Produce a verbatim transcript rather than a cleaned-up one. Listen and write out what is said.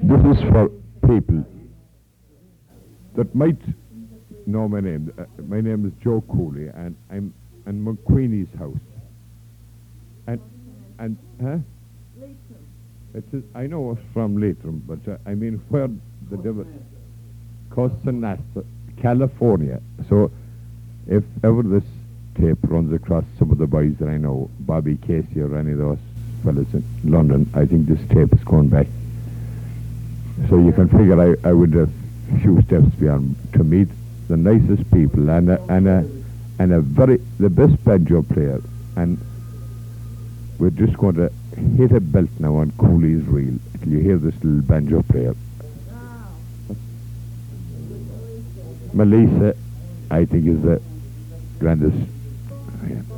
This is for people that might know my name. Uh, my name is Joe Cooley, and I'm in McQueenie's house. And and huh? It's a, I know it's from Leitrim, but uh, I mean where the devil, Costa Mesa, California. So if ever this tape runs across some of the boys that I know, Bobby Casey or any of those fellas in London, I think this tape is going back. So you can figure I, I would a few steps beyond to meet the nicest people and a, and a, and a very, the best banjo player. And we're just going to hit a belt now on Cooley's reel. Till you hear this little banjo player. Melissa, I think, is the grandest. Yeah.